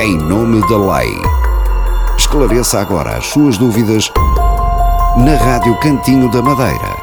em nome da lei. Esclareça agora as suas dúvidas na Rádio Cantinho da Madeira.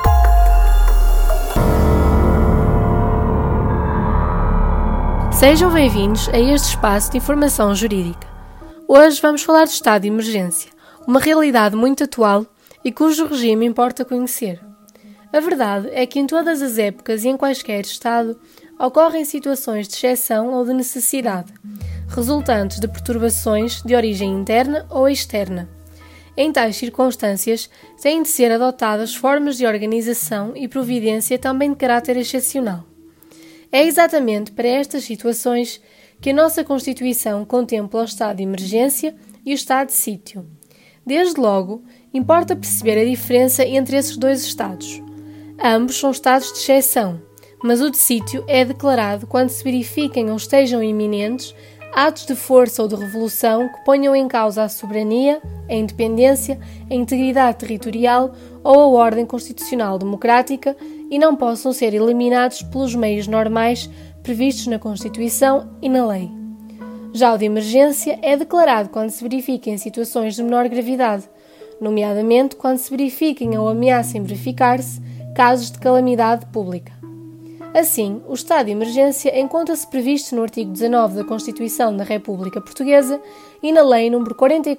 Sejam bem-vindos a este espaço de informação jurídica. Hoje vamos falar do estado de emergência, uma realidade muito atual e cujo regime importa conhecer. A verdade é que em todas as épocas e em quaisquer estado ocorrem situações de exceção ou de necessidade, resultantes de perturbações de origem interna ou externa. Em tais circunstâncias, têm de ser adotadas formas de organização e providência também de caráter excepcional. É exatamente para estas situações que a nossa Constituição contempla o estado de emergência e o estado de sítio. Desde logo, importa perceber a diferença entre esses dois estados. Ambos são estados de exceção, mas o de sítio é declarado quando se verifiquem ou estejam iminentes atos de força ou de revolução que ponham em causa a soberania, a independência, a integridade territorial ou a ordem constitucional democrática e não possam ser eliminados pelos meios normais previstos na Constituição e na lei. Já o de emergência é declarado quando se verifiquem situações de menor gravidade, nomeadamente quando se verifiquem ou ameacem verificar-se casos de calamidade pública. Assim, o estado de emergência encontra-se previsto no artigo 19 da Constituição da República Portuguesa e na Lei nº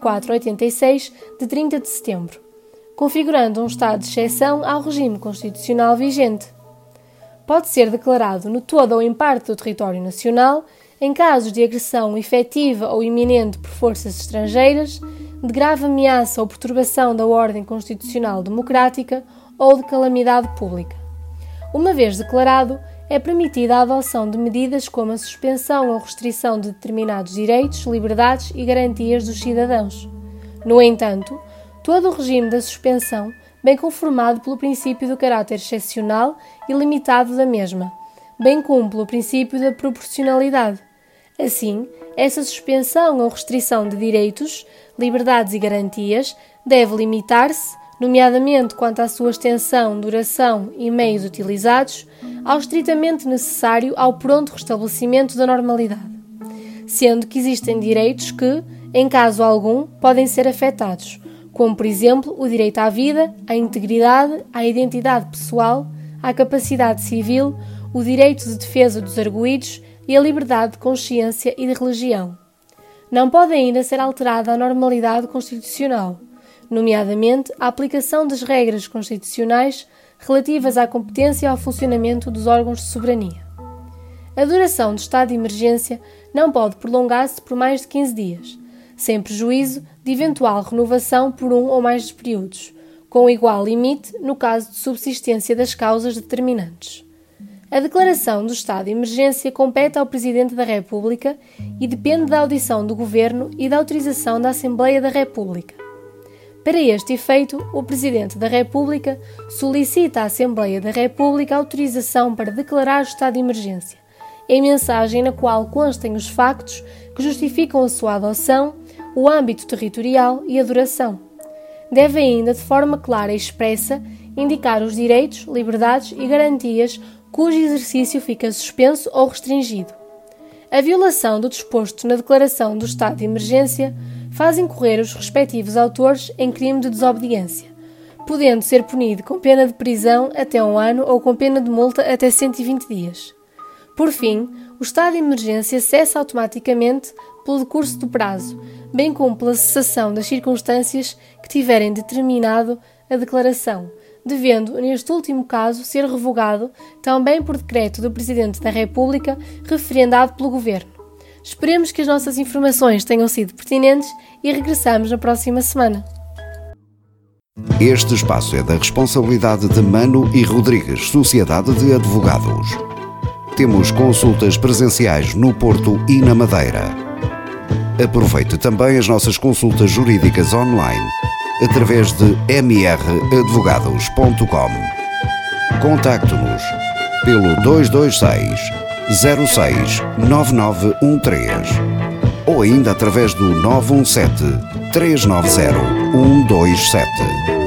4486, de 30 de setembro, configurando um estado de exceção ao regime constitucional vigente. Pode ser declarado no todo ou em parte do território nacional, em casos de agressão efetiva ou iminente por forças estrangeiras, de grave ameaça ou perturbação da ordem constitucional democrática ou de calamidade pública. Uma vez declarado, é permitida a adoção de medidas como a suspensão ou restrição de determinados direitos, liberdades e garantias dos cidadãos. No entanto, todo o regime da suspensão vem conformado pelo princípio do caráter excepcional e limitado da mesma, bem como pelo princípio da proporcionalidade. Assim, essa suspensão ou restrição de direitos, liberdades e garantias deve limitar-se, nomeadamente quanto à sua extensão, duração e meios utilizados, ao estritamente necessário ao pronto restabelecimento da normalidade, sendo que existem direitos que, em caso algum, podem ser afetados, como, por exemplo, o direito à vida, à integridade, à identidade pessoal, à capacidade civil, o direito de defesa dos arguidos e a liberdade de consciência e de religião. Não pode ainda ser alterada a normalidade constitucional, nomeadamente a aplicação das regras constitucionais relativas à competência e ao funcionamento dos órgãos de soberania. A duração do estado de emergência não pode prolongar-se por mais de 15 dias, sem prejuízo de eventual renovação por um ou mais períodos, com igual limite no caso de subsistência das causas determinantes. A declaração do estado de emergência compete ao Presidente da República e depende da audição do Governo e da autorização da Assembleia da República. Para este efeito, o Presidente da República solicita à Assembleia da República autorização para declarar o estado de emergência, em mensagem na qual constem os factos que justificam a sua adoção, o âmbito territorial e a duração. Deve ainda, de forma clara e expressa, indicar os direitos, liberdades e garantias cujo exercício fica suspenso ou restringido. A violação do disposto na declaração do estado de emergência faz incorrer os respectivos autores em crime de desobediência, podendo ser punido com pena de prisão até 1 ano ou com pena de multa até 120 dias. Por fim, o estado de emergência cessa automaticamente pelo decurso do prazo, bem como pela cessação das circunstâncias que tiverem determinado a declaração, devendo, neste último caso, ser revogado também por decreto do Presidente da República referendado pelo Governo. Esperemos que as nossas informações tenham sido pertinentes e regressamos na próxima semana. Este espaço é da responsabilidade de Mano e Rodrigues, Sociedade de Advogados. Temos consultas presenciais no Porto e na Madeira. Aproveite também as nossas consultas jurídicas online através de mradvogados.com. Contacte-nos pelo 226 06 9913 ou ainda através do 917 390 127.